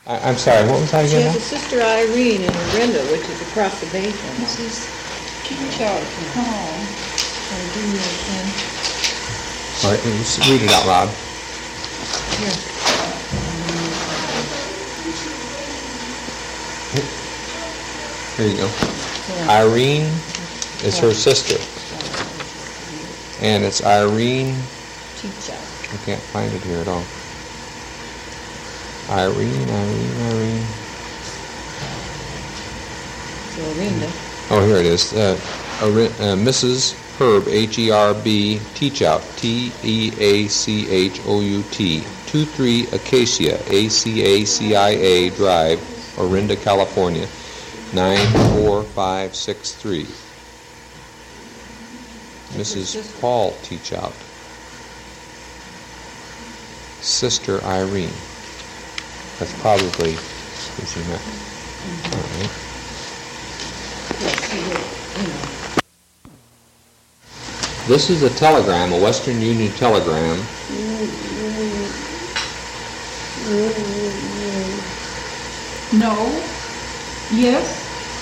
I'm sorry, what was that She again? has a sister Irene in Orinda, which is across the bay from her. Mrs. Teachout home. All right, let's read it out loud. Here. Here you go. Irene is her sister. And it's Irene. Teachout. I can't find it here at all. Irene. So Orinda. Oh, here it is. Mrs. Herb, Herb, Teachout, Teachhout, 23 Acacia, Acacia Drive, Orinda, California, 94563. Mrs. Paul Teachout. Sister Irene. That's probably who she met. All right. This is a telegram, a Western Union telegram. No. Yes.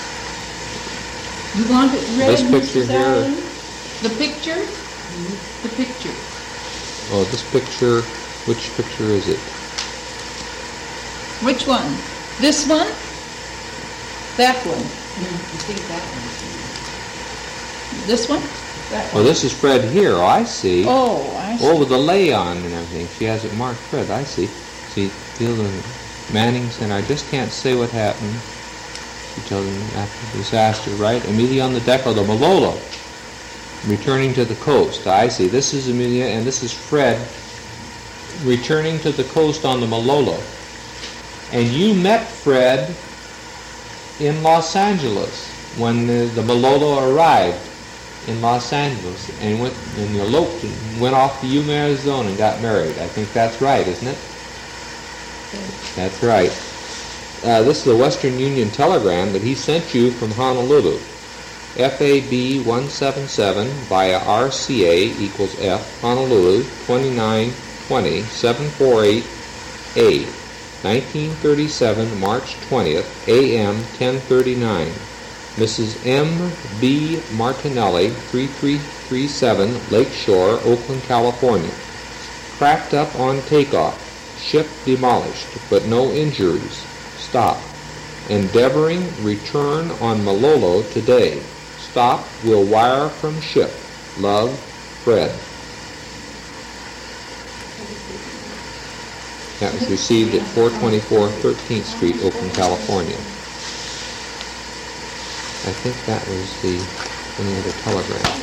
You want it read, This picture Mrs. here. Allen? The picture? The picture. Oh, this picture, which picture is it? Which one? This one? That one? I think that one. This one? That Oh, one. this is Fred here. Oh, I see. Oh, I see. Oh, with the lay on and everything. She has it marked Fred. I see. See, Fielder Manning's, and I just can't say what happened. She tells him after the disaster, right? Amelia on the deck of the Malolo, returning to the coast. I see. This is Amelia, and this is Fred, returning to the coast on the Malolo. And you met Fred in Los Angeles when the Malolo arrived in Los Angeles and eloped and went off to Yuma, Arizona and got married. I think that's right, isn't it? That's right. This is a Western Union telegram that he sent you from Honolulu. FAB 177 via RCA equals F, Honolulu 2920 748A, 1937, March 20th, AM 1039. Mrs. M. B. Martinelli, 3337 Lakeshore, Oakland, California. Cracked up on takeoff. Ship demolished, but no injuries. Stop. Endeavoring return on Malolo today. Stop. Will wire from ship. Love, Fred. That was received at 424 13th Street, Oakland, California. I think that was the other telegram.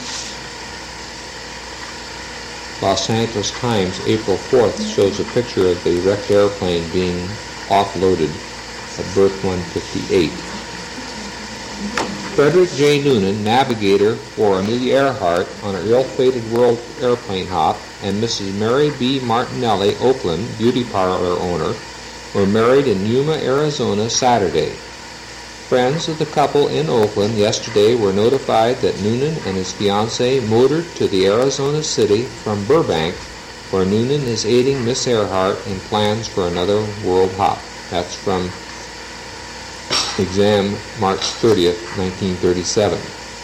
Los Angeles Times, April 4th, shows a picture of the wrecked airplane being offloaded at berth 158. Frederick J. Noonan, navigator for Amelia Earhart on her ill-fated world airplane hop, and Mrs. Mary B. Martinelli, Oakland, beauty parlor owner, were married in Yuma, Arizona, Saturday. Friends of the couple in Oakland yesterday were notified that Noonan and his fiancée motored to the Arizona city from Burbank, where Noonan is aiding Miss Earhart in plans for another world hop. That's from exam March 30th, 1937.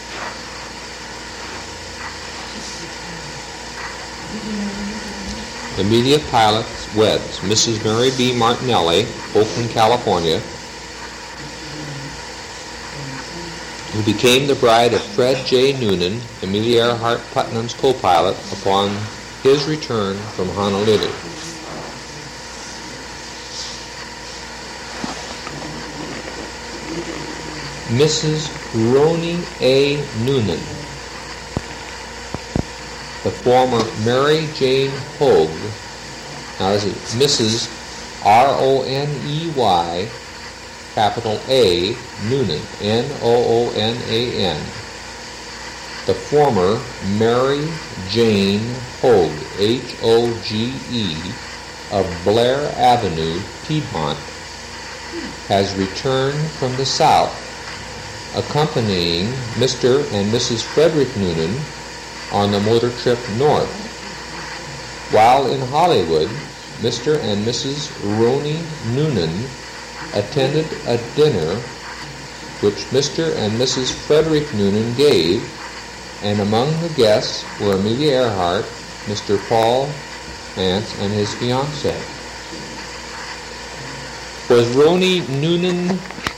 Immediate pilots weds Mrs. Mary B. Martinelli, Oakland, California, who became the bride of Fred J. Noonan, Amelia Earhart Putnam's co-pilot, upon his return from Honolulu. Mrs. Roni A. Noonan, the former Mary Jane Hogue, now this is Mrs. R-O-N-E-Y, capital A, Noonan, N-O-O-N-A-N, the former Mary Jane Hogue, H-O-G-E, of Blair Avenue, Piedmont, has returned from the South, accompanying Mr. and Mrs. Frederick Noonan on the motor trip north. While in Hollywood, Mr. and Mrs. Roni Noonan attended a dinner which Mr. and Mrs. Frederick Noonan gave, and among the guests were Amelia Earhart, Mr. Paul Vance, and his fiancée. Was Roni Noonan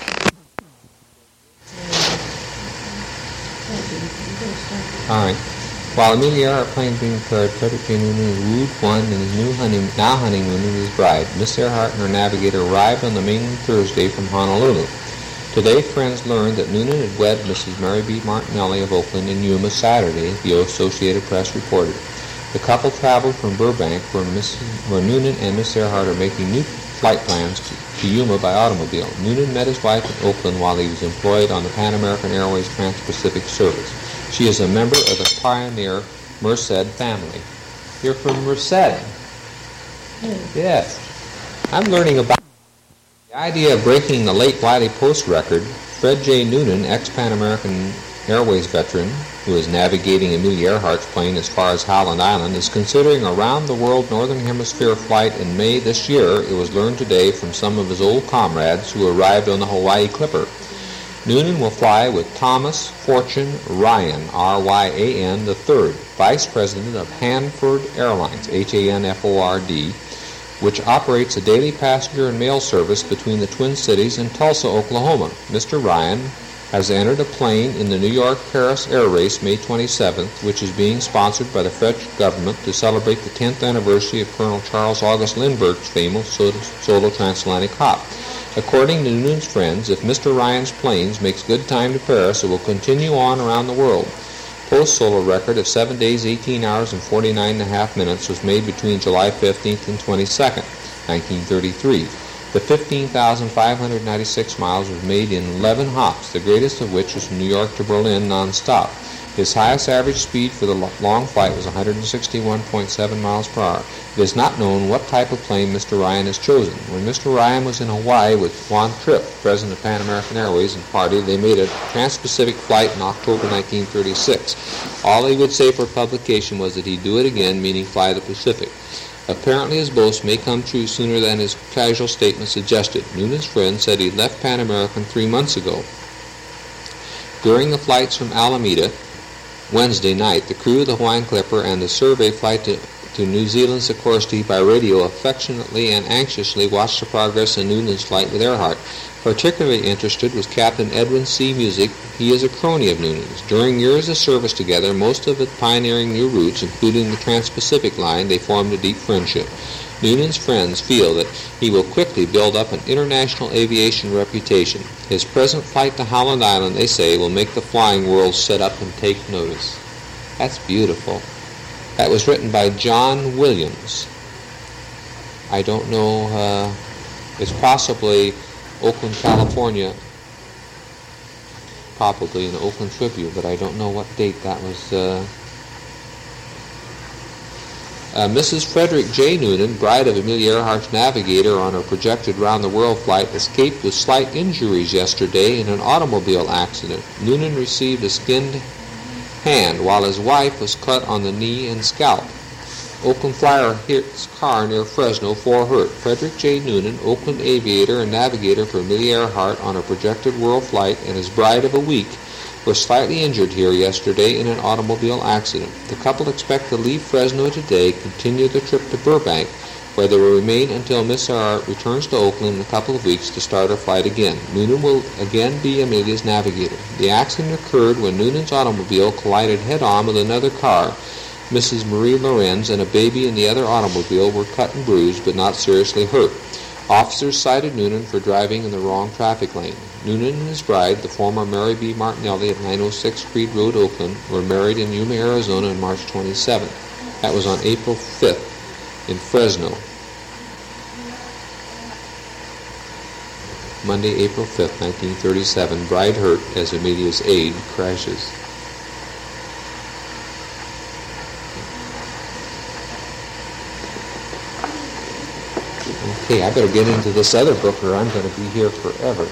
all right. While Amelia Earhart plane being prepared, Frederick J. Noonan wooed one and his now honeymoon with his bride. Miss Earhart and her navigator arrived on the mainland Thursday from Honolulu. Today, friends learned that Noonan had wed Mrs. Mary B. Martinelli of Oakland in Yuma Saturday, the Associated Press reported. The couple traveled from Burbank, where Noonan and Miss Earhart are making new flight plans to Yuma by automobile. Noonan met his wife in Oakland while he was employed on the Pan American Airways Trans-Pacific Service. She is a member of the pioneer Merced family. You're from Merced? Yes. I'm learning about the idea of breaking the late Wiley Post record. Fred J. Noonan, ex-Pan American Airways veteran, who is navigating Amelia Earhart's plane as far as Howland Island, is considering a round-the-world Northern Hemisphere flight in May this year. It was learned today from some of his old comrades who arrived on the Hawaii Clipper. Noonan will fly with Thomas Fortune Ryan, R-Y-A-N, III, Vice President of Hanford Airlines, H-A-N-F-O-R-D, which operates a daily passenger and mail service between the Twin Cities and Tulsa, Oklahoma. Mr. Ryan has entered a plane in the New York-Paris Air Race May 27th, which is being sponsored by the French government to celebrate the 10th anniversary of Colonel Charles August Lindbergh's famous solo transatlantic hop. According to Noonan's friends, if Mr. Ryan's planes makes good time to Paris, it will continue on around the world. Post-solo record of 7 days, 18 hours, and 49.5 minutes was made between July 15th and 22nd, 1933. The 15,596 miles was made in 11 hops, the greatest of which was from New York to Berlin non-stop. His highest average speed for the long flight was 161.7 miles per hour. It is not known what type of plane Mr. Ryan has chosen. When Mr. Ryan was in Hawaii with Juan Tripp, president of Pan American Airways and party, they made a trans-Pacific flight in October 1936. All he would say for publication was that he'd do it again, meaning fly the Pacific. Apparently his boast may come true sooner than his casual statement suggested. Noonan's friend said he left Pan American 3 months ago. During the flights from Alameda, Wednesday night, the crew of the Hawaiian Clipper and the survey flight to New Zealand Sikorsky by radio affectionately and anxiously watched the progress of Noonan's flight with Earhart. Particularly interested was Captain Edwin C. Musick. He is a crony of Noonan's. During years of service together, most of it pioneering new routes, including the Trans-Pacific line, they formed a deep friendship. Noonan's friends feel that he will quickly build up an international aviation reputation. His present flight to Howland Island, they say, will make the flying world sit up and take notice. That's beautiful. That was written by John Williams. I don't know, it's possibly Oakland, California, probably in the Oakland Tribune, but I don't know what date that was. Mrs. Frederick J. Noonan, bride of Amelia Earhart's navigator on her projected round-the-world flight, escaped with slight injuries yesterday in an automobile accident. Noonan received a skinned hand, while his wife was cut on the knee and scalp. Oakland Flyer hits car near Fresno, 4 hurt. Frederick J. Noonan, Oakland aviator and navigator for Amelia Earhart on a projected world flight, and his bride of a week, was slightly injured here yesterday in an automobile accident. The couple expect to leave Fresno today, continue the trip to Burbank, where they will remain until Miss Earhart returns to Oakland in a couple of weeks to start her flight again. Noonan will again be Amelia's navigator. The accident occurred when Noonan's automobile collided head-on with another car. Mrs. Marie Lorenz and a baby in the other automobile were cut and bruised, but not seriously hurt. Officers cited Noonan for driving in the wrong traffic lane. Noonan and his bride, the former Mary B. Martinelli of 906 Creed Road, Oakland, were married in Yuma, Arizona on March 27th. That was on April 5th in Fresno. Monday, April 5th, 1937. Bride hurt as Amelia's aide crashes. Okay, I better get into this other book or I'm going to be here forever.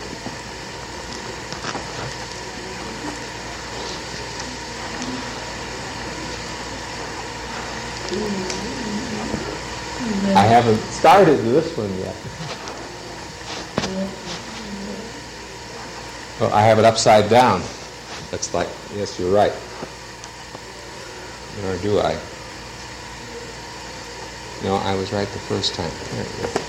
I haven't started this one yet. Oh, I have it upside down. That's like, yes, you're right. Or do I? No, I was right the first time. There we go.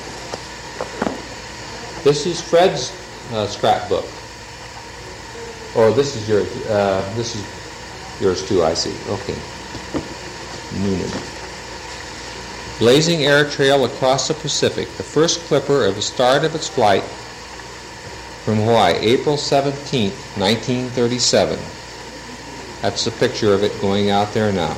This is Fred's scrapbook. Oh, this is yours. This is yours too, I see. Okay. Noonan. Blazing air trail across the Pacific, the first clipper of the start of its flight from Hawaii, April 17th, 1937. That's the picture of it going out there now.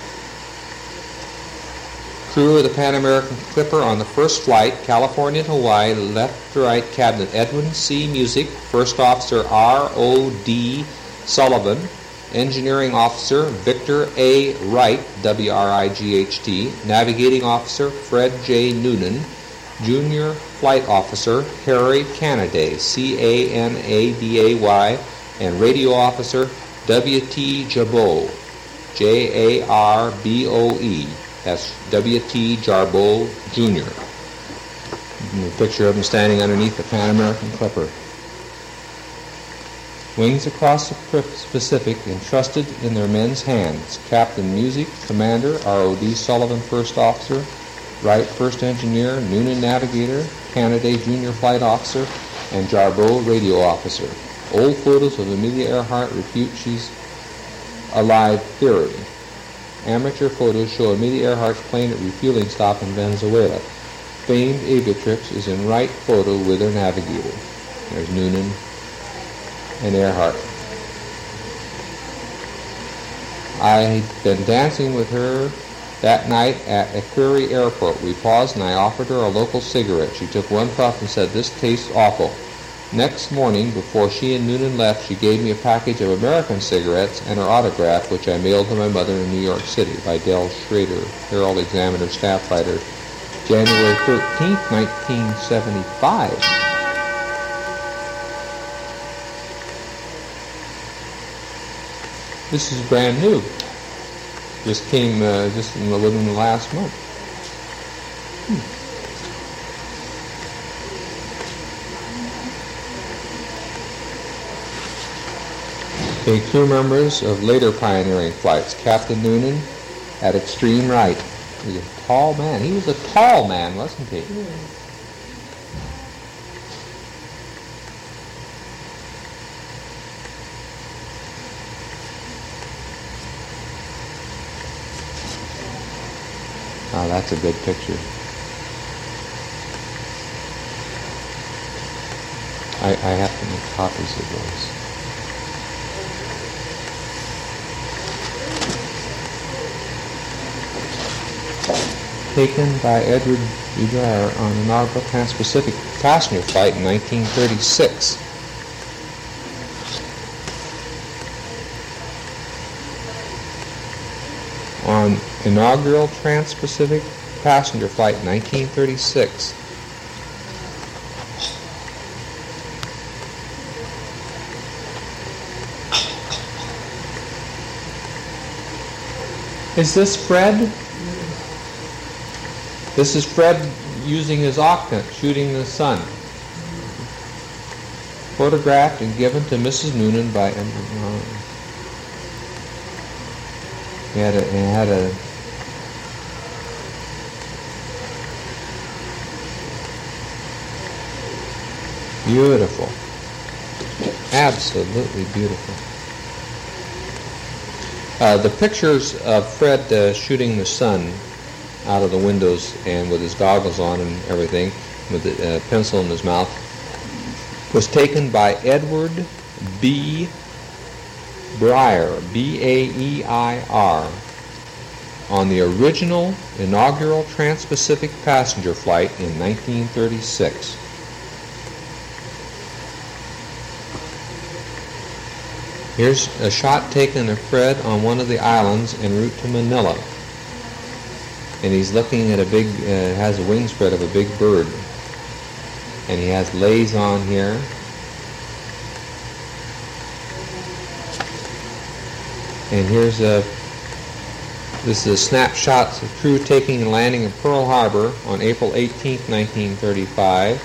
Crew of the Pan American Clipper on the first flight, California to Hawaii, left to right Captain Edwin C. Musick, First Officer R.O.D. Sullivan, Engineering Officer Victor A. Wright, W-R-I-G-H-T, Navigating Officer Fred J. Noonan, Junior Flight Officer Harry Canaday, C-A-N-A-D-A-Y, and Radio Officer W.T. Jarboe, J-A-R-B-O-E. That's W.T. Jarboe, Jr. And a picture of him standing underneath the Pan American Clipper. Wings across the Pacific entrusted in their men's hands. Captain Musick, Commander, R.O.D. Sullivan, First Officer, Wright, First Engineer, Noonan, Navigator, Canaday, Junior Flight Officer, and Jarboe, Radio Officer. Old photos of Amelia Earhart refute she's alive theory. Amateur photos show Amelia Earhart's plane at refueling stop in Venezuela. Famed Aviatrix is in right photo with her navigator. There's Noonan and Earhart. I'd been dancing with her that night at Equerry Airport. We paused and I offered her a local cigarette. She took one puff and said, "This tastes awful." Next morning, before she and Noonan left, she gave me a package of American cigarettes and her autograph, which I mailed to my mother in New York City by Del Schrader, Herald Examiner staff writer, January 13th, 1975. This is brand new. Just came within the last month. Okay, crew members of later pioneering flights. Captain Noonan at extreme right. He was a tall man. He was a tall man, wasn't he? Oh, that's a good picture. I have to make copies of those. Taken by Edward B. Dreyer on an inaugural Trans-Pacific passenger flight in 1936. On inaugural Trans-Pacific passenger flight in 1936. Is this Fred? This is Fred using his octant, shooting the sun. Photographed and given to Mrs. Noonan by he had a beautiful, absolutely beautiful. The pictures of Fred shooting the sun out of the windows and with his goggles on and everything, with a pencil in his mouth, was taken by Edward B. Breyer, B-A-E-I-R, on the original inaugural Trans-Pacific passenger flight in 1936. Here's a shot taken of Fred on one of the islands en route to Manila. And he's looking at has a wing spread of a big bird. And he has lays on here. And here's This is snapshots of crew taking and landing in Pearl Harbor on April 18, 1935.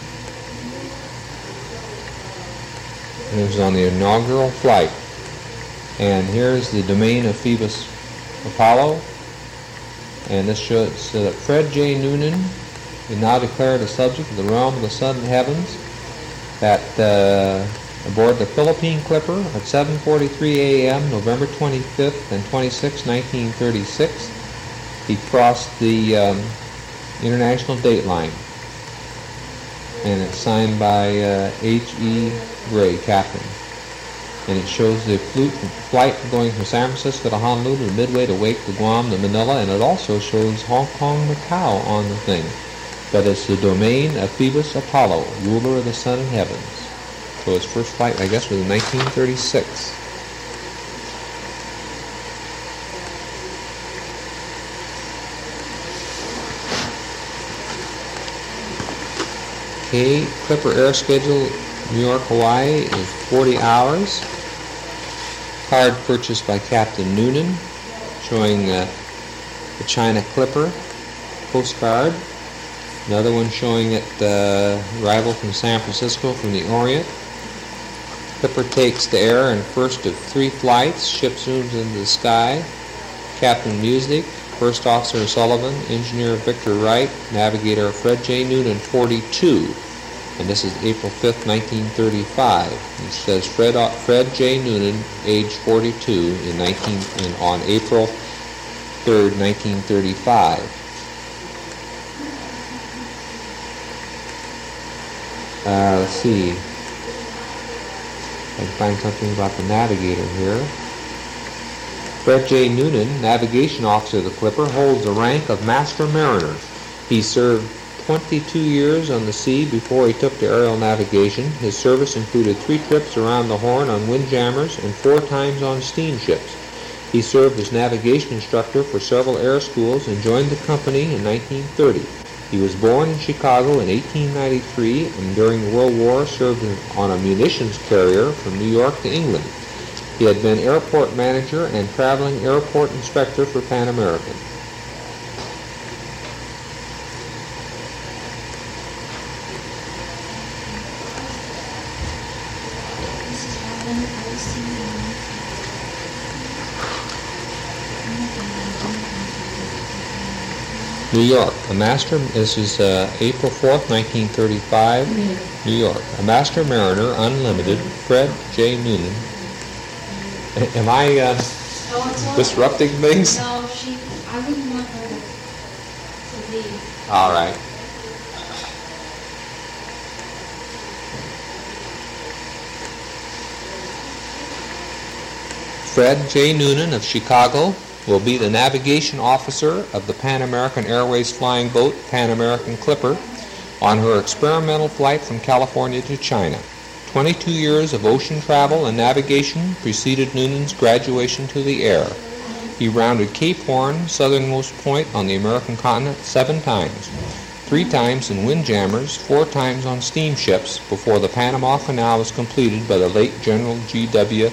And it was on the inaugural flight. And here's the domain of Phoebus Apollo. And this shows that Fred J. Noonan is now declared a subject of the realm of the southern heavens. That aboard the Philippine Clipper at 7:43 a.m. November 25th and 26, 1936, he crossed the international date line. And it's signed by H.E. Gray, captain. And it shows the flight going from San Francisco to Honolulu, Midway to Wake to Guam to Manila, and it also shows Hong Kong, Macau on the thing. But it's the domain of Phoebus Apollo, ruler of the sun and heavens. So his first flight, I guess, was in 1936. Okay, Clipper air schedule, New York, Hawaii, is 40 hours. Card purchased by Captain Noonan, showing the China Clipper postcard. Another one showing it arrival from San Francisco from the Orient. Clipper takes the air in first of 3 flights. Ship zooms into the sky. Captain Music, First Officer Sullivan, Engineer Victor Wright, Navigator Fred J. Noonan, 42. And this is April 5th, 1935. It says Fred J. Noonan, age 42, on April 3rd, 1935. Let's see. I can find something about the navigator here. Fred J. Noonan, navigation officer of the Clipper, holds the rank of Master Mariner. He served 22 years on the sea before he took to aerial navigation. His service included 3 trips around the Horn on windjammers and 4 times on steamships. He served as navigation instructor for several air schools and joined the company in 1930. He was born in Chicago in 1893 and during the World War served on a munitions carrier from New York to England. He had been airport manager and traveling airport inspector for Pan American. New York, this is April 4th, 1935, New York. A Master Mariner, Unlimited, Fred J. Noonan. Am I disrupting things? No, I wouldn't want her to leave. All right. Fred J. Noonan of Chicago will be the navigation officer of the Pan American Airways flying boat Pan American Clipper on her experimental flight from California to China. 22 years of ocean travel and navigation preceded Noonan's graduation to the air. He rounded Cape Horn, southernmost point on the American continent, 7 times, 3 times in windjammers, 4 times on steamships before the Panama Canal was completed by the late General G.W.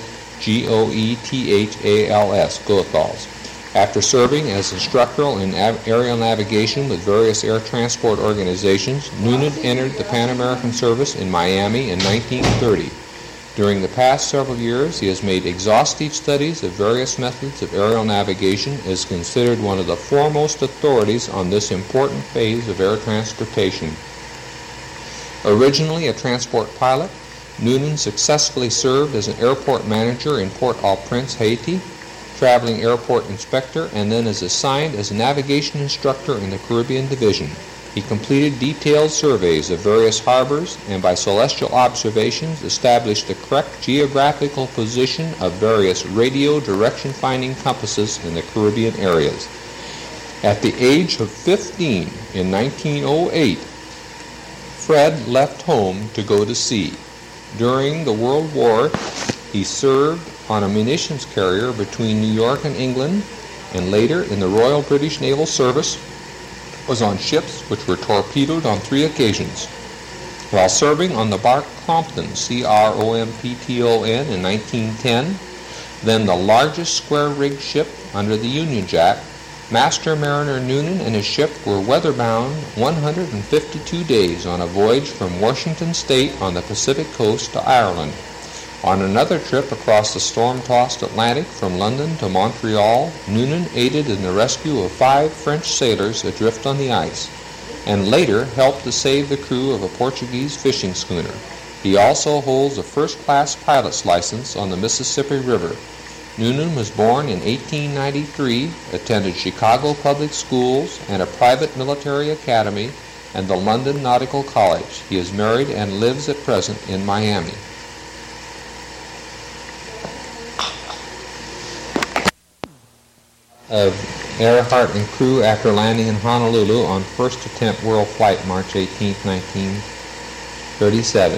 Goethals. After serving as instructor in aerial navigation with various air transport organizations, Noonan entered the Pan American service in Miami in 1930. During the past several years, he has made exhaustive studies of various methods of aerial navigation and is considered one of the foremost authorities on this important phase of air transportation. Originally a transport pilot, Noonan successfully served as an airport manager in Port-au-Prince, Haiti, traveling airport inspector, and then is assigned as a navigation instructor in the Caribbean Division. He completed detailed surveys of various harbors and by celestial observations established the correct geographical position of various radio direction-finding compasses in the Caribbean areas. At the age of 15 in 1908, Fred left home to go to sea. During the World War, he served on a munitions carrier between New York and England, and later in the Royal British Naval Service, was on ships which were torpedoed on 3 occasions. While serving on the bark Crompton, Crompton, in 1910, Then the largest square-rigged ship under the Union Jack, Master Mariner Noonan and his ship were weatherbound 152 days on a voyage from Washington State on the Pacific coast to Ireland. On another trip across the storm-tossed Atlantic from London to Montreal, Noonan aided in the rescue of 5 French sailors adrift on the ice, and later helped to save the crew of a Portuguese fishing schooner. He also holds a first-class pilot's license on the Mississippi River. Noonan was born in 1893, attended Chicago public schools and a private military academy and the London Nautical College. He is married and lives at present in Miami. Of Earhart and crew after landing in Honolulu on first attempt world flight March 18, 1937.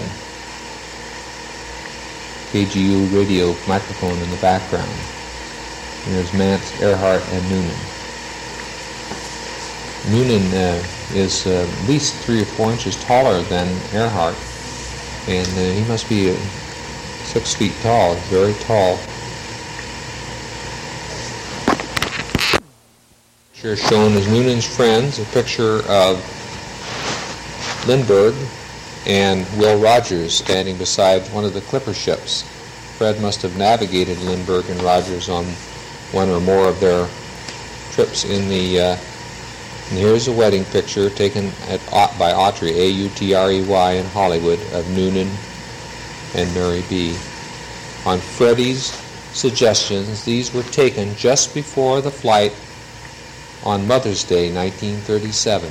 KGU radio microphone in the background. And there's Mance, Earhart, and Noonan. Noonan is at least 3 or 4 inches taller than Earhart, and he must be 6 feet tall, very tall. Picture shown as Noonan's friends, a picture of Lindbergh and Will Rogers standing beside one of the clipper ships. Fred must have navigated Lindbergh and Rogers on one or more of their trips in the... and here's a wedding picture taken by Autry, A-U-T-R-E-Y, in Hollywood, of Noonan and Mary B. On Freddie's suggestions, these were taken just before the flight on Mother's Day, 1937.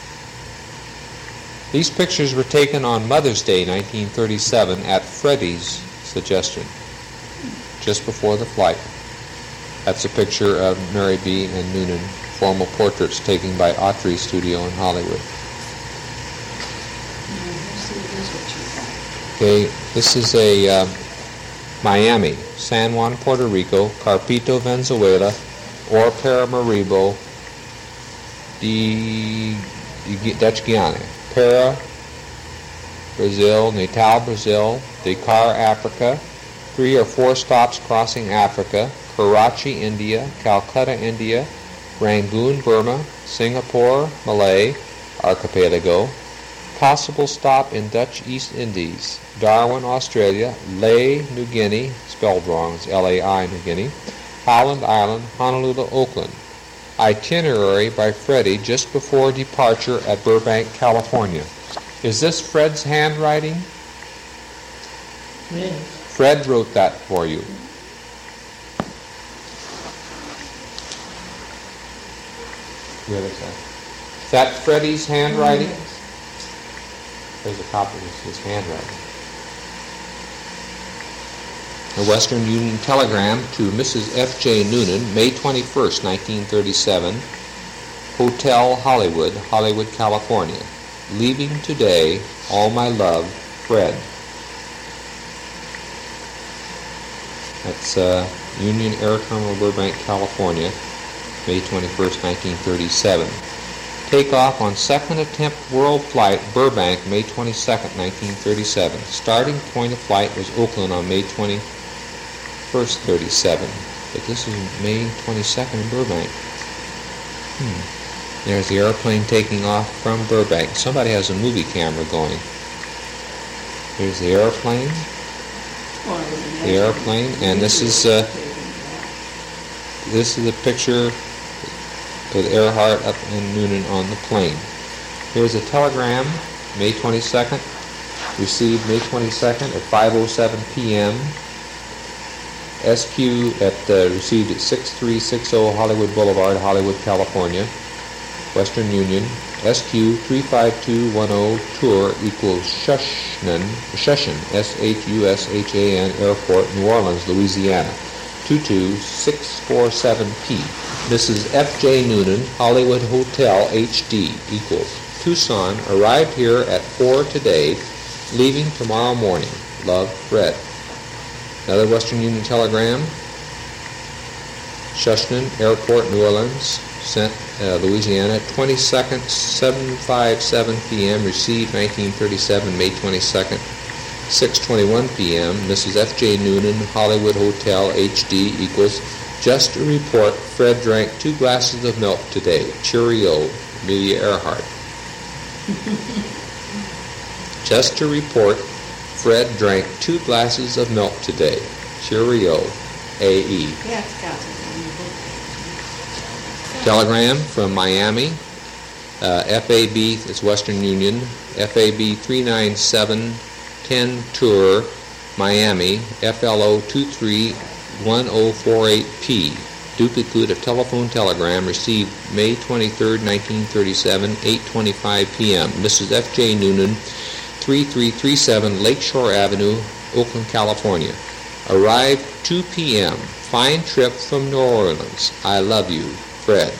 These pictures were taken on Mother's Day, 1937, at Freddie's suggestion, just before the flight. That's a picture of Mary B. and Noonan, formal portraits taken by Autry Studio in Hollywood. Okay, this is a Miami, San Juan, Puerto Rico, Carpito, Venezuela, or Paramaribo, Dutch Guiana, Para, Brazil, Natal, Brazil, Dakar, Africa, 3 or 4 stops crossing Africa, Karachi, India, Calcutta, India, Rangoon, Burma, Singapore, Malay, Archipelago, possible stop in Dutch East Indies, Darwin, Australia, Lae, New Guinea, spelled wrong, it's L-A-I, New Guinea, Howland Island, Honolulu, Oakland. Itinerary by Freddie just before departure at Burbank, California. Is this Fred's handwriting? Yes. Fred wrote that for you. Where is that? Is that Freddie's handwriting? There's a copy of his handwriting. A Western Union telegram to Mrs. F.J. Noonan, May 21st, 1937, Hotel Hollywood, Hollywood, California. Leaving today, all my love, Fred. That's Union Air Terminal, Burbank, California, May 21st, 1937. Takeoff on second attempt world flight, Burbank, May 22nd, 1937. Starting point of flight was Oakland on May 21st, 37. But this is May 22nd in Burbank. There's the airplane taking off from Burbank. Somebody has a movie camera going. Here's the airplane. The airplane, and this is a picture with Earhart up and Noonan on the plane. Here's a telegram, May 22nd, received May 22nd at 5:07 p.m. SQ received at 6360 Hollywood Boulevard, Hollywood, California. Western Union, SQ 35210 tour equals Shushan, S-H-U-S-H-A-N Airport, New Orleans, Louisiana, 22647P. Mrs. F.J. Noonan, Hollywood Hotel, HD equals Tucson, arrived here at 4 today, leaving tomorrow morning. Love, Fred. Another Western Union telegram, Shushan Airport, New Orleans, sent Louisiana, 22nd, 7:57 p.m., received 1937, May 22nd. 6:21 p.m., Mrs. F.J. Noonan, Hollywood Hotel, HD equals, just to report, Fred drank 2 glasses of milk today. Cheerio, Amelia Earhart. Just to report, Fred drank 2 glasses of milk today. Cheerio, A.E. Yeah, it's got it. Telegram from Miami, FAB, it's Western Union, FAB 39710 Tour, Miami, FLO 231048P. Duplicate of telephone telegram received May 23, 1937, 8:25 p.m. Mrs. F.J. Noonan, 3337 Lakeshore Avenue, Oakland, California. Arrived 2 p.m. Fine trip from New Orleans. I love you, Fred.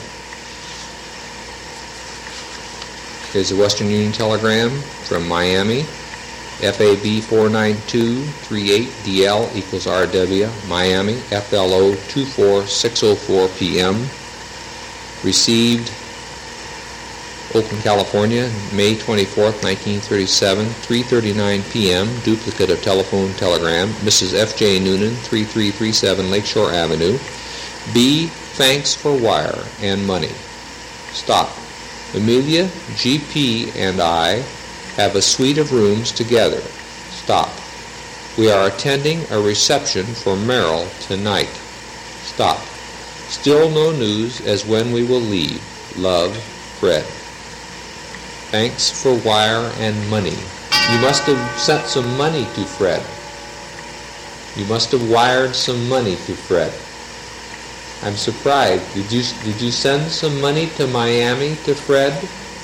Here's a Western Union telegram from Miami. FAB 49238DL equals RW, Miami, FLO 24604 p.m. Received Oakland, California, May 24th, 1937, 3:39 p.m. Duplicate of telephone telegram. Mrs. F.J. Noonan, 3337 Lakeshore Avenue. B. Thanks for wire and money. Stop. Amelia, GP, and I have a suite of rooms together. Stop. We are attending a reception for Merrill tonight. Stop. Still no news as when we will leave. Love, Fred. Thanks for wire and money. You must have sent some money to Fred. You must have wired some money to Fred. I'm surprised. Did you send some money to Miami to Fred?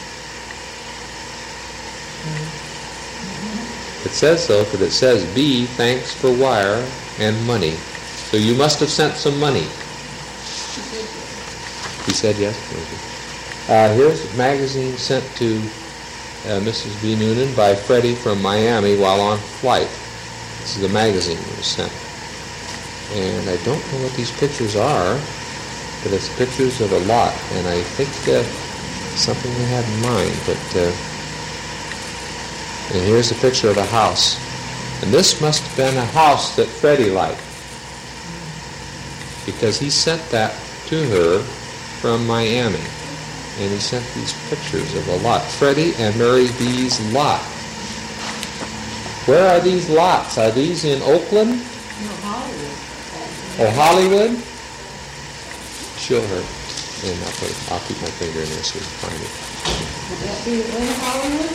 It says so, because it says B, thanks for wire and money. So you must have sent some money. He said yes. Here's a magazine sent to Mrs. B. Noonan by Freddie from Miami while on flight. This is the magazine that was sent. And I don't know what these pictures are, but it's pictures of a lot. And I think something they had in mind. And here's a picture of a house. And this must have been a house that Freddie liked, because he sent that to her from Miami. And he sent these pictures of a lot. Freddie and Mary B's lot. Where are these lots? Are these in Oakland? No, Hollywood. Oh, Hollywood? Show her. And I'll keep my finger in there so you can find it. Would that be in Hollywood?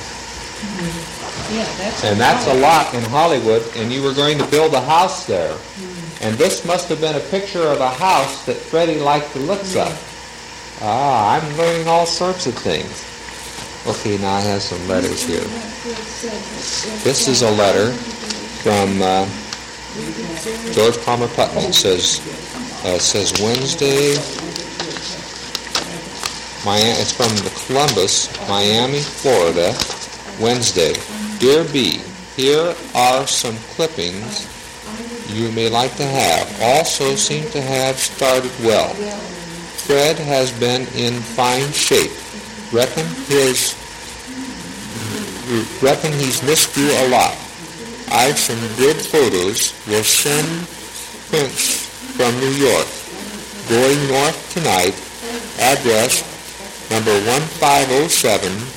Yeah, that's. And that's a lot in Hollywood, and you were going to build a house there. And this must have been a picture of a house that Freddie liked the looks of. Ah, I'm learning all sorts of things. Okay, now I have some letters here. This is a letter from George Palmer Putnam. It says Wednesday. It's from the Columbus, Miami, Florida. Wednesday. Dear B, here are some clippings you may like to have. Also seem to have started well. Fred has been in fine shape. Reckon he's missed you a lot. I've some good photos. Will send prints from New York. Going north tonight. Address number 1507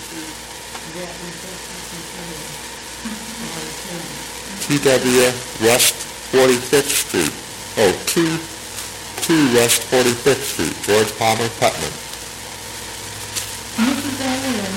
TW West 45th Street. Oh, 2 West 45th Street, George Palmer Putnam. Mrs. Allen,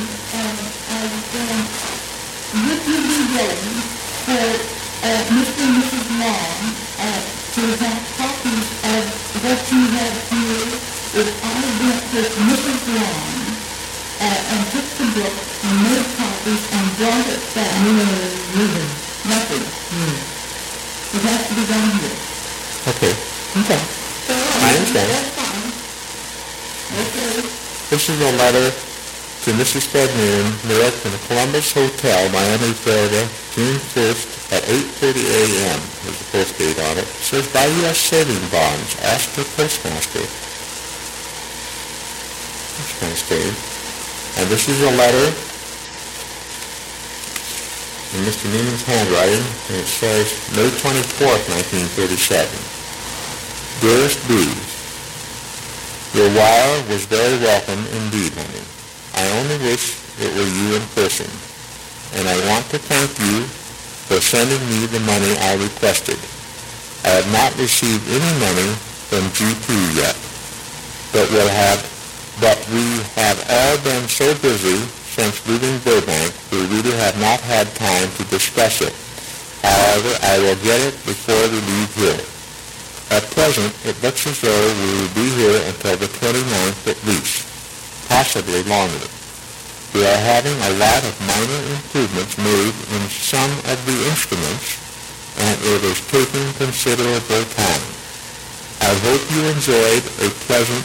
would you be willing for Mr. and Mrs. Long to have copies of what you have here? If I went with Mrs. Long and took the book and made copies and brought it back. Nothing. It has to be done here. Okay. I understand. That's fine. Okay. This is a letter to Mrs. Fred Noonan, direct from the Columbus Hotel, Miami, Florida, June 1st at 8:30 a.m. There's the post date on it. It says, by U.S. saving bonds. Ask the postmaster. That's kind of strange. And this is a letter in Mr. Newman's handwriting, and it says May 24th, 1937. Dearest B, your wire was very welcome indeed, honey. I only wish it were you in person, and I want to thank you for sending me the money I requested. I have not received any money from GP yet, but we have all been so busy since leaving Burbank, we really have not had time to discuss it. However, I will get it before we leave here. At present, it looks as though we will be here until the 29th at least, possibly longer. We are having a lot of minor improvements made in some of the instruments, and it is taking considerable time. I hope you enjoyed a pleasant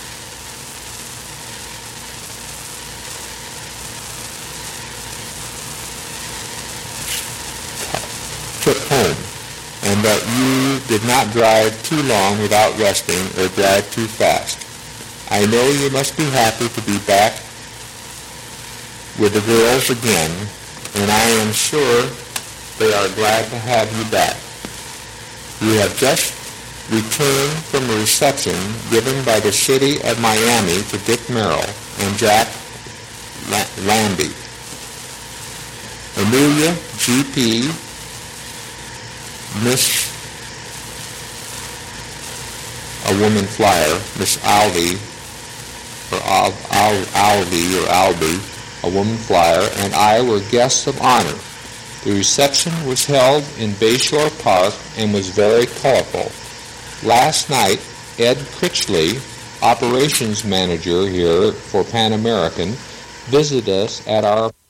trip home, and that you did not drive too long without resting or drive too fast. I know you must be happy to be back with the girls again, and I am sure they are glad to have you back. You have just returned from a reception given by the city of Miami to Dick Merrill and Jack Lambie. Amelia, GP, Miss, a woman flyer, Miss Alvey, or Alvey, a woman flyer, and I were guests of honor. The reception was held in Bayshore Park and was very colorful. Last night, Ed Critchley, operations manager here for Pan American, visited us at our